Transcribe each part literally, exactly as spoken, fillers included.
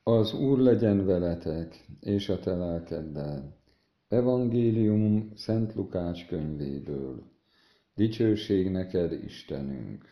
Az Úr legyen veletek, és a te lelkeddel. Evangélium Szent Lukács könyvéből. Dicsőség neked, Istenünk!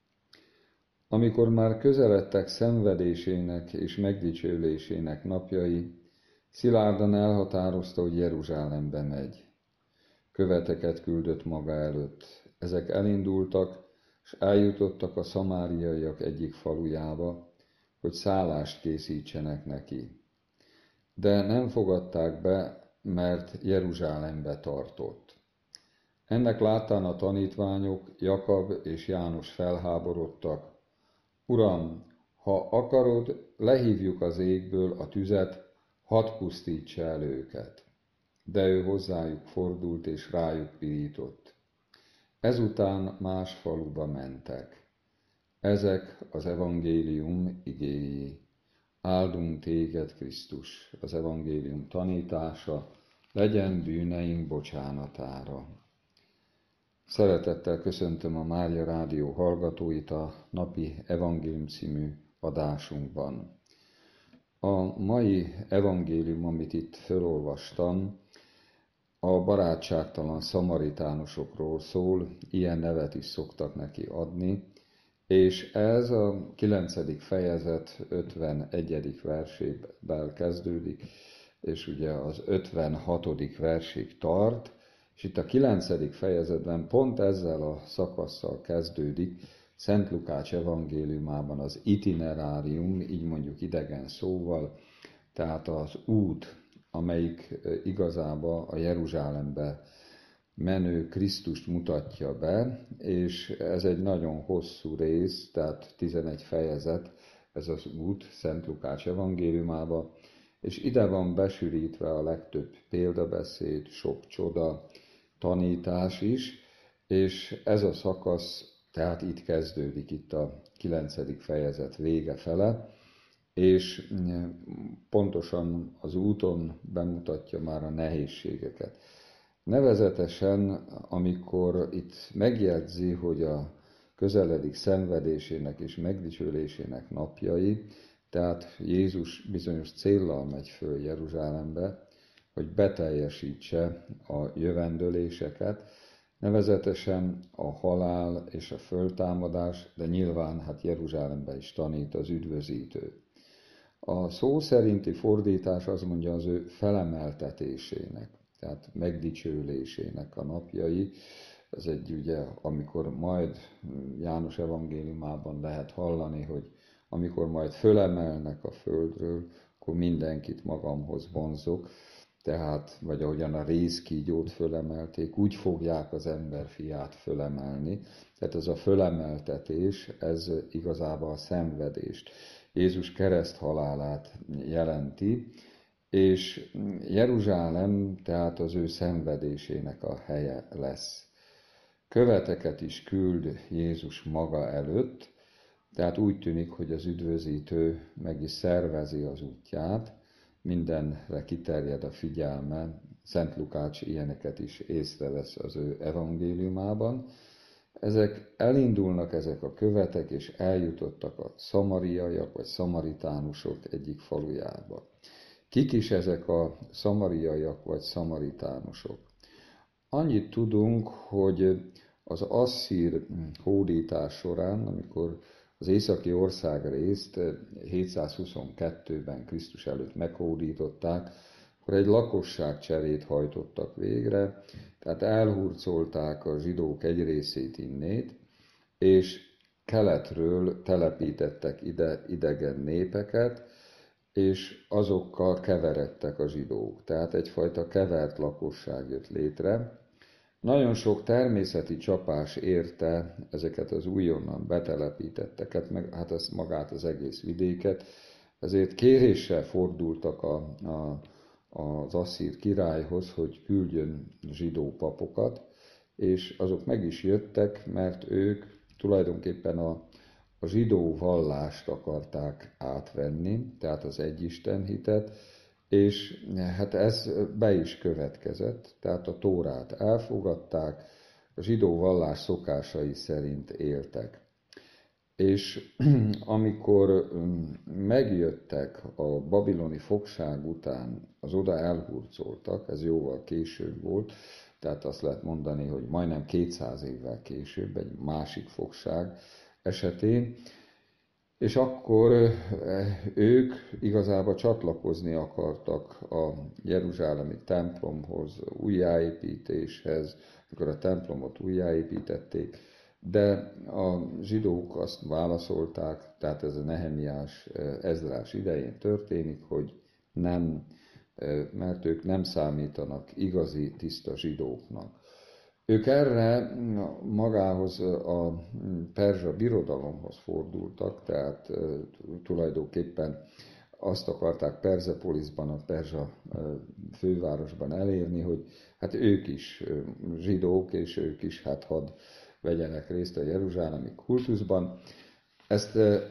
Amikor már közeledtek szenvedésének és megdicsőlésének napjai, szilárdan elhatározta, hogy Jeruzsálembe megy. Követeket küldött maga előtt. Ezek elindultak, és eljutottak a szamáriaiak egyik falujába, hogy szállást készítsenek neki. De nem fogadták be, mert Jeruzsálembe tartott. Ennek láttán a tanítványok, Jakab és János felháborodtak. Uram, ha akarod, lehívjuk az égből a tüzet, hadd pusztítsa el őket. De ő hozzájuk fordult és rájuk pirított. Ezután más faluba mentek. Ezek az evangélium igéi. Áldunk téged, Krisztus, az evangélium tanítása, legyen bűneink bocsánatára. Szeretettel köszöntöm a Mária Rádió hallgatóit a napi evangélium című adásunkban. A mai evangélium, amit itt felolvastam, a barátságtalan szamaritánusokról szól, ilyen nevet is szoktak neki adni, és ez a kilencedik fejezet ötvenegyedik verséből kezdődik, és ugye az ötvenhatodik versig tart, és itt a kilencedik fejezetben pont ezzel a szakasszal kezdődik Szent Lukács evangéliumában az itinerárium, így mondjuk idegen szóval, tehát az út, amelyik igazából a Jeruzsálembe menő Krisztust mutatja be, és ez egy nagyon hosszú rész, tehát tizenegy fejezet, ez az út Szent Lukács evangéliumába, és ide van besűrítve a legtöbb példabeszéd, sok csoda, tanítás is, és ez a szakasz, tehát itt kezdődik, itt a kilencedik fejezet vége fele, és pontosan az úton bemutatja már a nehézségeket. Nevezetesen, amikor itt megjegyzi, hogy a közeledik szenvedésének és megdicsőlésének napjai, tehát Jézus bizonyos céllal megy föl Jeruzsálembe, hogy beteljesítse a jövendőléseket, nevezetesen a halál és a föltámadás, de nyilván hát Jeruzsálembe is tanít az üdvözítő. A szó szerinti fordítás az mondja az ő felemeltetésének, tehát megdicsőlésének a napjai. Ez egy ugye, amikor majd János evangéliumában lehet hallani, hogy amikor majd fölemelnek a földről, akkor mindenkit magamhoz vonzok, tehát, vagy ahogyan a rézkígyót fölemelték, úgy fogják az ember fiát fölemelni. Tehát ez a fölemeltetés, ez igazából a szenvedést, Jézus kereszthalálát jelenti, és Jeruzsálem tehát az ő szenvedésének a helye lesz. Követeket is küld Jézus maga előtt, tehát úgy tűnik, hogy az üdvözítő meg is szervezi az útját, mindenre kiterjed a figyelme, Szent Lukács ilyeneket is észrevesz az ő evangéliumában. Ezek elindulnak, ezek a követek, és eljutottak a szamariaiak, vagy szamaritánusok egyik falujába. Kik is ezek a szamariaiak, vagy szamaritánusok? Annyit tudunk, hogy az asszír hódítás során, amikor az északi országrészt hétszázhuszonkettőben Krisztus előtt meghódították, akkor egy lakosságcserét hajtottak végre, tehát elhurcolták a zsidók egy részét innét, és keletről telepítettek ide idegen népeket, és azokkal keveredtek a zsidók. Tehát egyfajta kevert lakosság jött létre. Nagyon sok természeti csapás érte ezeket az újonnan betelepítetteket, meg hát ezt magát az egész vidéket, ezért kéréssel fordultak a, a, az asszír királyhoz, hogy küldjön zsidó papokat, és azok meg is jöttek, mert ők tulajdonképpen a, a zsidó vallást akarták átvenni, tehát az egyisten hitet, és hát ez be is következett, tehát a Tórát elfogadták, a zsidó vallás szokásai szerint éltek. És amikor megjöttek a babiloni fogság után, az oda elhurcoltak, ez jóval később volt, tehát azt lehet mondani, hogy majdnem kétszáz évvel később, egy másik fogság esetén, és akkor ők igazából csatlakozni akartak a jeruzsálemi templomhoz, újjáépítéshez, amikor a templomot újjáépítették, de a zsidók azt válaszolták, tehát ez a Nehemiás, Ezdrás idején történik, hogy nem, mert ők nem számítanak igazi, tiszta zsidóknak. Ők erre magához a perzsa birodalomhoz fordultak, tehát tulajdonképpen azt akarták Perzepoliszban, a perzsa fővárosban elérni, hogy hát ők is zsidók, és ők is hát hadd vegyenek részt a jeruzsálemi kultuszban. Ezt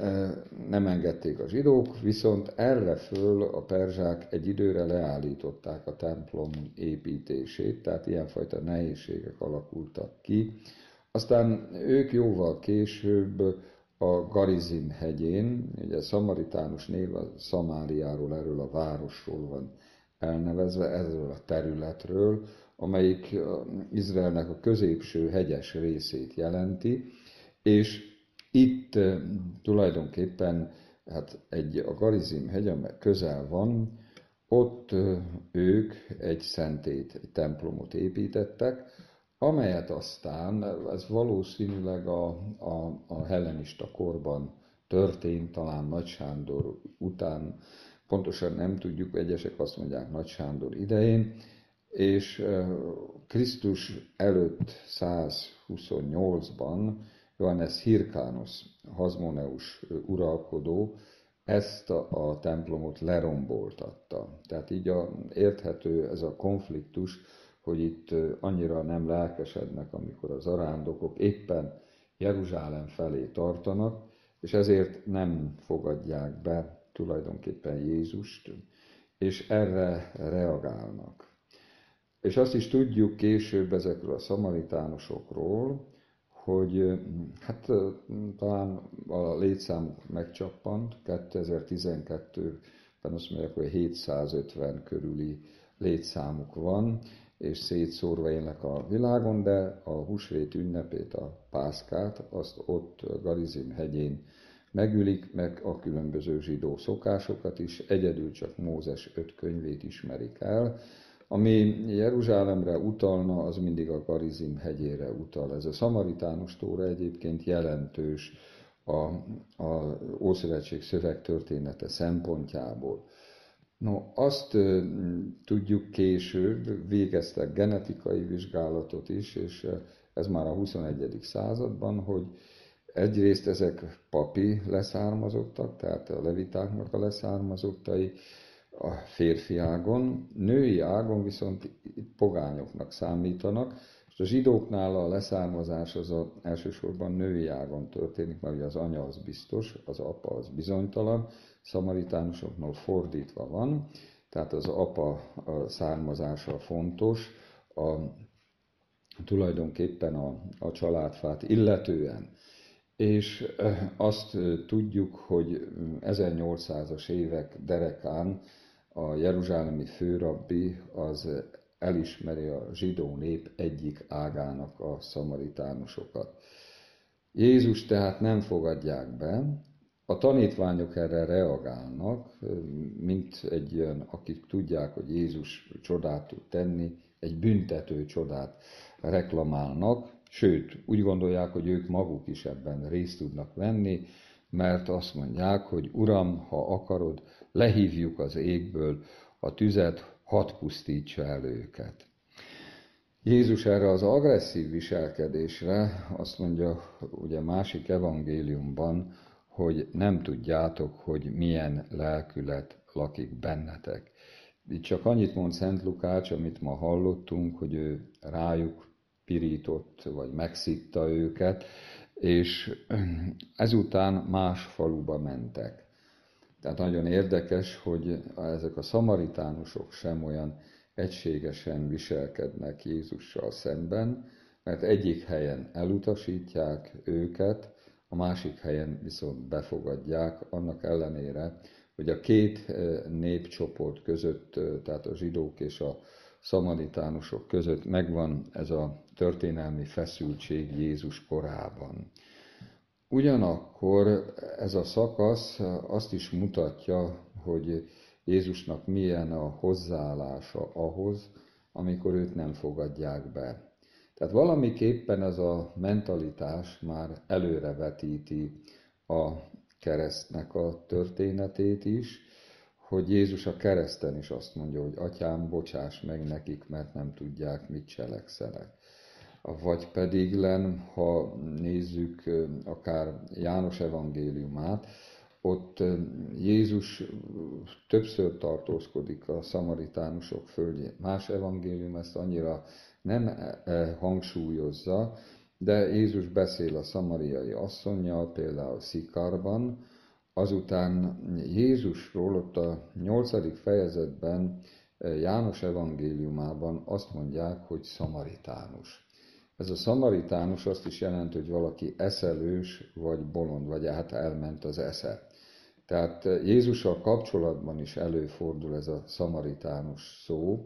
nem engedték a zsidók, viszont erre föl a perzsák egy időre leállították a templom építését, tehát ilyenfajta nehézségek alakultak ki. Aztán ők jóval később a Garizim hegyén, ugye szamaritánus név a Szamáriáról, erről a városról van elnevezve, erről a területről, amelyik Izraelnek a középső hegyes részét jelenti, és itt tulajdonképpen hát egy, a Garizim hegy, amely közel van, ott ők egy szentét, egy templomot építettek, amelyet aztán, ez valószínűleg a, a, a hellenista korban történt, talán Nagy Sándor után, pontosan nem tudjuk, egyesek azt mondják Nagy Sándor idején, és Krisztus előtt százhuszonnyolcban Johannes Hirkánosz, Hazmoneus uralkodó ezt a, a templomot leromboltatta. Tehát így a, érthető ez a konfliktus, hogy itt annyira nem lelkesednek, amikor az arándokok éppen Jeruzsálem felé tartanak, és ezért nem fogadják be tulajdonképpen Jézust, és erre reagálnak. És azt is tudjuk később ezekről a szamaritánusokról, hogy hát talán a létszámuk megcsappant, kétezer-tizenkettőben azt mondják, hogy hétszázötven körüli létszámuk van, és szétszórva élnek a világon, de a húsvét ünnepét, a Pászkát, azt ott Garizim hegyén megülik, meg a különböző zsidó szokásokat is, egyedül csak Mózes öt könyvét ismerik el. Ami Jeruzsálemre utalna, az mindig a Garizim hegyére utal. Ez a szamaritánus tóra egyébként jelentős a, a Ószövetség szövegtörténete szempontjából. No, azt uh, tudjuk később, végeztek genetikai vizsgálatot is, és uh, ez már a huszonegyedik században, hogy egyrészt ezek papi leszármazottak, tehát a levitáknak a leszármazottai, a férfi ágon, női ágon viszont pogányoknak számítanak, és a zsidóknál a leszármazás az a, elsősorban női ágon történik, mert ugye az anya az biztos, az apa az bizonytalan, szamaritánusoknál fordítva van, tehát az apa származása fontos, a, tulajdonképpen a, a családfát illetően. És azt tudjuk, hogy ezernyolcszázas évek derekán a jeruzsálemi főrabbi az elismeri a zsidó nép egyik ágának a szamaritánusokat. Jézus tehát nem fogadják be, a tanítványok erre reagálnak, mint egy olyan, akik tudják, hogy Jézus csodát tud tenni, egy büntető csodát reklamálnak, sőt, úgy gondolják, hogy ők maguk is ebben részt tudnak venni, mert azt mondják, hogy Uram, ha akarod, lehívjuk az égből a tüzet, hadd pusztítsa el őket. Jézus erre az agresszív viselkedésre azt mondja, ugye másik evangéliumban, hogy nem tudjátok, hogy milyen lelkület lakik bennetek. Itt csak annyit mond Szent Lukács, amit ma hallottunk, hogy ő rájuk pirított, vagy megszitta őket, és ezután más faluba mentek. Tehát nagyon érdekes, hogy ezek a szamaritánusok sem olyan egységesen viselkednek Jézussal szemben, mert egyik helyen elutasítják őket, a másik helyen viszont befogadják, annak ellenére, hogy a két népcsoport között, tehát a zsidók és a szamaritánusok között megvan ez a történelmi feszültség Jézus korában. Ugyanakkor ez a szakasz azt is mutatja, hogy Jézusnak milyen a hozzáállása ahhoz, amikor őt nem fogadják be. Tehát valamiképpen ez a mentalitás már előrevetíti a keresztnek a történetét is, hogy Jézus a kereszten is azt mondja, hogy Atyám, bocsáss meg nekik, mert nem tudják, mit cselekszenek. Vagy pedig len, ha nézzük akár János evangéliumát, ott Jézus többször tartózkodik a szamaritánusok földjén. Más evangélium ezt annyira nem hangsúlyozza, de Jézus beszél a szamariai asszonnyal, például Szikarban. Azután Jézusról ott a nyolcadik fejezetben, János evangéliumában azt mondják, hogy szamaritánus. Ez a szamaritánus azt is jelenti, hogy valaki eszelős vagy bolond, vagy hát elment az esze. Tehát Jézussal kapcsolatban is előfordul ez a szamaritánus szó,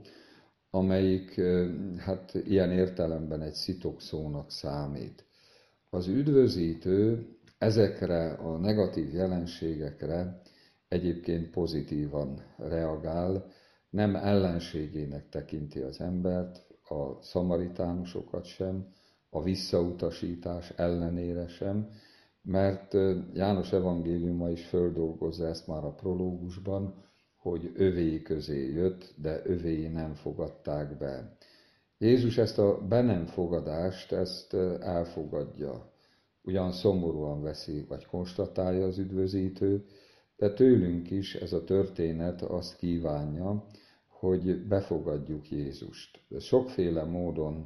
amelyik hát ilyen értelemben egy szitokszónak számít. Az üdvözítő ezekre a negatív jelenségekre egyébként pozitívan reagál, nem ellenségének tekinti az embert, a szamaritánusokat sem, a visszautasítás ellenére sem, mert János evangéliuma is földolgozza ezt már a prológusban, hogy övéi közé jött, de övéi nem fogadták be. Jézus ezt a be nem fogadást, ezt elfogadja. Ugyan szomorúan veszi, vagy konstatálja az üdvözítő, de tőlünk is ez a történet azt kívánja, hogy befogadjuk Jézust. Ez sokféle módon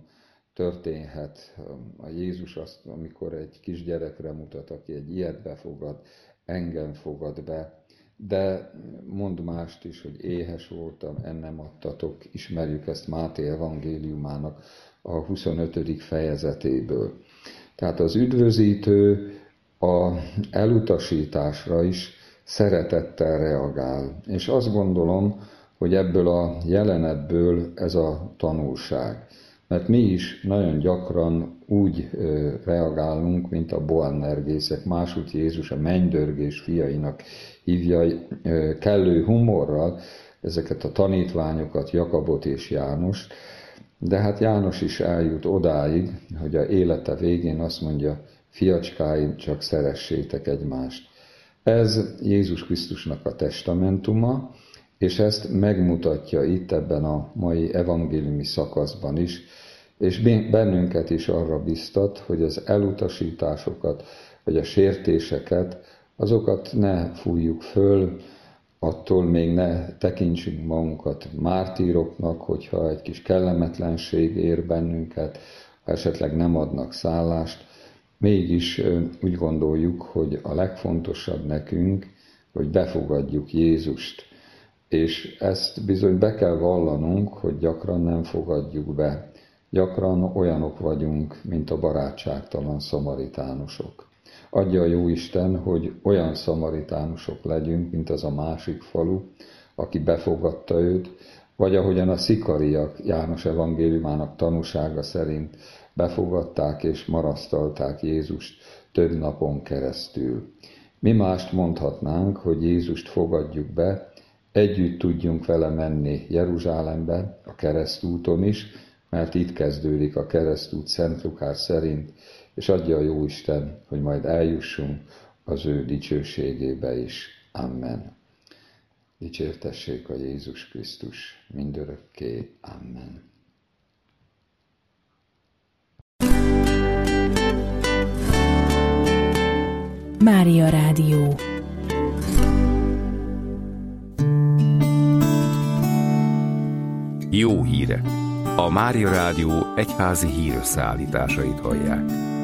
történhet. A Jézus azt, amikor egy kisgyerekre mutat, aki egy ilyet befogad, engem fogad be, de mond mást is, hogy éhes voltam, ennem adtatok, ismerjük ezt Máté evangéliumának a huszonötödik fejezetéből. Tehát az üdvözítő a elutasításra is szeretettel reagál. És azt gondolom, hogy ebből a jelenetből ez a tanulság. Mert mi is nagyon gyakran úgy reagálunk, mint a boanergészek, másút Jézus a mennydörgés fiainak hívja kellő humorral ezeket a tanítványokat, Jakabot és Jánost, de hát János is eljut odáig, hogy a élete végén azt mondja, fiacskáim, csak szeressétek egymást. Ez Jézus Krisztusnak a testamentuma, és ezt megmutatja itt ebben a mai evangéliumi szakaszban is, és bennünket is arra biztat, hogy az elutasításokat, vagy a sértéseket, azokat ne fújjuk föl, attól még ne tekintsünk magunkat mártíroknak, hogyha egy kis kellemetlenség ér bennünket, ha esetleg nem adnak szállást, mégis úgy gondoljuk, hogy a legfontosabb nekünk, hogy befogadjuk Jézust. És ezt bizony be kell vallanunk, hogy gyakran nem fogadjuk be. Gyakran olyanok vagyunk, mint a barátságtalan szamaritánusok. Adja a Jóisten, hogy olyan szamaritánusok legyünk, mint az a másik falu, aki befogadta őt, vagy ahogyan a szikariak János evangéliumának tanúsága szerint befogadták és marasztalták Jézust több napon keresztül. Mi mást mondhatnánk, hogy Jézust fogadjuk be, együtt tudjunk vele menni Jeruzsálembe, a keresztúton is, mert itt kezdődik a keresztút Szent Lukács szerint, és adja a Jóisten, hogy majd eljussunk az ő dicsőségébe is. Amen. Dicsértessék a Jézus Krisztus mindörökké. Amen. Mária Rádió. Jó hírek! A Mária Rádió egyházi hírösszeállításait hallják.